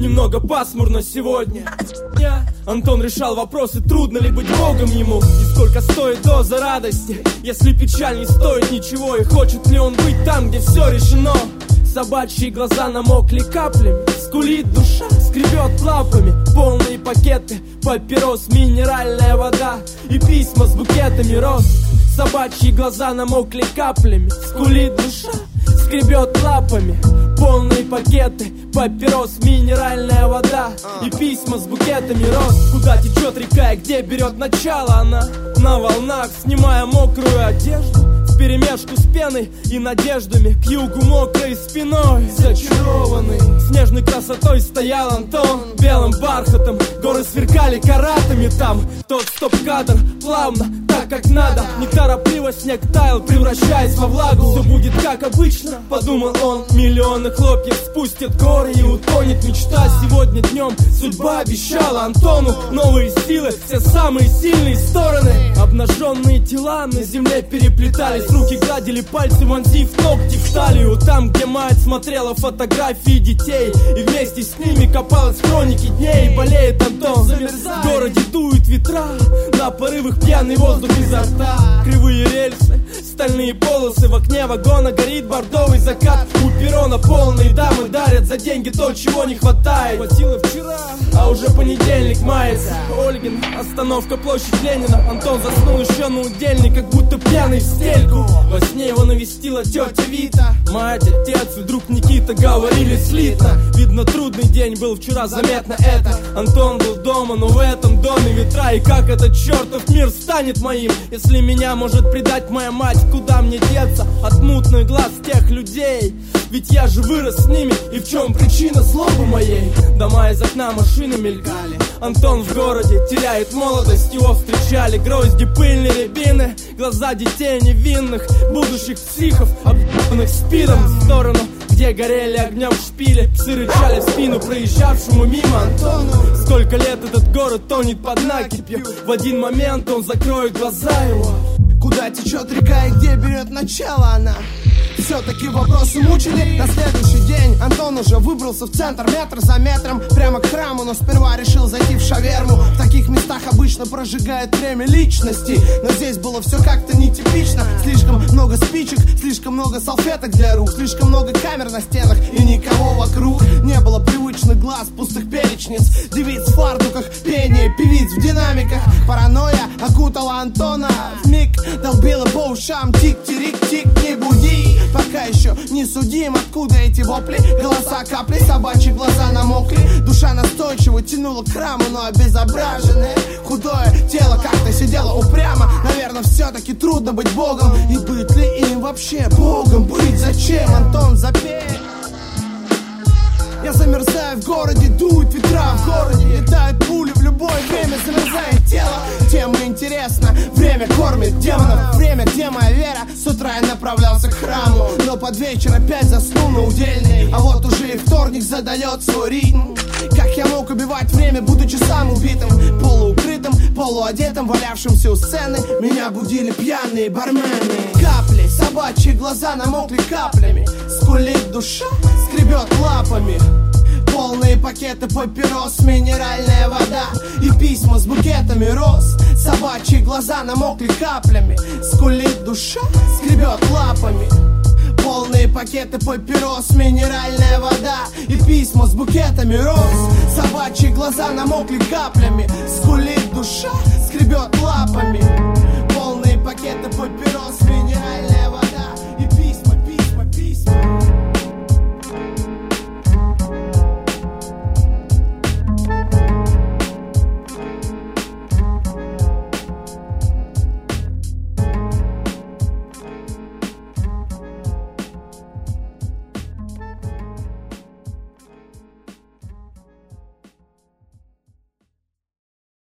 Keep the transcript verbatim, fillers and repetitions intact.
немного пасмурно сегодня. Антон решал вопросы, трудно ли быть богом ему, и сколько стоит доза радости, если печаль не стоит ничего, и хочет ли он быть там, где все решено. Собачьи глаза намокли каплями, скулит душа, скребет лапами. Полные пакеты, папирос, минеральная вода и письма с букетами роз. Собачьи глаза намокли каплями, скулит душа, скребет лапами. Полные пакеты, папирос, минеральная вода и письма с букетами роз. Куда течет река и где берет начало она? На волнах, снимая мокрую одежду, вперемешку с пеной и надеждами, к югу мокрой спиной. Зачарованный снежной красотой стоял Антон, белым бархатом горы сверкали каратами там. Тот стоп-кадр плавно, так как надо, неторопливо снег таял, превращаясь во влагу. Все будет как обычно, подумал он, миллионы хлопьев спустят горы и утонет мечта. Сегодня днем судьба обещала Антону новые силы, все самые сильные стороны. Обнаженные тела на земле переплетались, руки гладили пальцы, вонзив ногти в талию. Там, где мать смотрела фотографии детей и вместе с ними копалась в хронике дней. Болеет Антон, замерзает, в городе дуют ветра, на порывах пьяный воздух изо рта. Кривые рельсы, стальные полосы, в окне вагона горит бордовый закат. У перрона полные дамы дарят за деньги то, чего не хватает. Хватило вчера, а уже понедельник мается. Ольгин, остановка, площадь Ленина. Антон заснул еще на удельный, как будто пьяный в стельку. Во сне его навестила тетя Вита. Мать, отец и друг Никита говорили слитно. Видно, трудный день был вчера, заметно это. Антон был дома, но в этом доме ветра. И как этот чертов мир станет моим, если меня может предать моя мать? Куда мне деться от мутных глаз тех людей? Ведь я же вырос с ними, и в чем причина злобы моей? Дома из окна, машины мелькали. Антон в городе теряет молодость, его встречали грозди, пыльные рябины, глаза детей невинных, будущих психов, объебанных спидом. В сторону, где горели огнем шпили, псы рычали в спину проезжавшему мимо Антону. Сколько лет этот город тонет под накипью, в один момент он закроет глаза его. Куда течет река и где берет начало она? Все-таки вопросы мучили. На следующий день Антон уже выбрался в центр, метр за метром, прямо к храму, но сперва решил зайти в шаверму. В таких местах обычно прожигает время личности, но здесь было все как-то нетипично. Слишком много спичек, слишком много салфеток для рук, слишком много камер на стенах и никого вокруг. Не было привычных глаз, пустых перечниц, девиц в фартуках, пение певиц в динамиках. Паранойя окутала Антона, вмиг долбила по ушам: тик-тирик-тик, не буди. Пока еще не судим, откуда эти вопли, голоса капли, собачьи глаза намокли. Душа настойчиво тянула к храму, но обезображенное худое тело как-то сидело упрямо. Наверное, все-таки трудно быть богом, и быть ли им вообще богом? Быть зачем? Антон, запей. Я замерзаю в городе, дуют ветра, в городе летают пули, в любое время замерзает тело. Тема интересна, время кормит демонов, время, где моя вера. С утра я направлялся к храму, но под вечер опять заснул на удельный. А вот уже и вторник задает свой ритм. Как я мог убивать время, будучи сам убитым, полуукрытым, полуодетым, валявшимся у сцены? Меня будили пьяные бармены. Капли, собачьи глаза намокли каплями, скулит душа, скребет лапами. Полные пакеты папирос, минеральная вода и письма с букетами роз. Собачьи глаза намокли каплями, скулит душа, скребет лапами. Полные пакеты папирос, минеральная вода и письма с букетами роз. Собачьи глаза намокли каплями, скулит душа, скребет лапами. Полные пакеты папирос.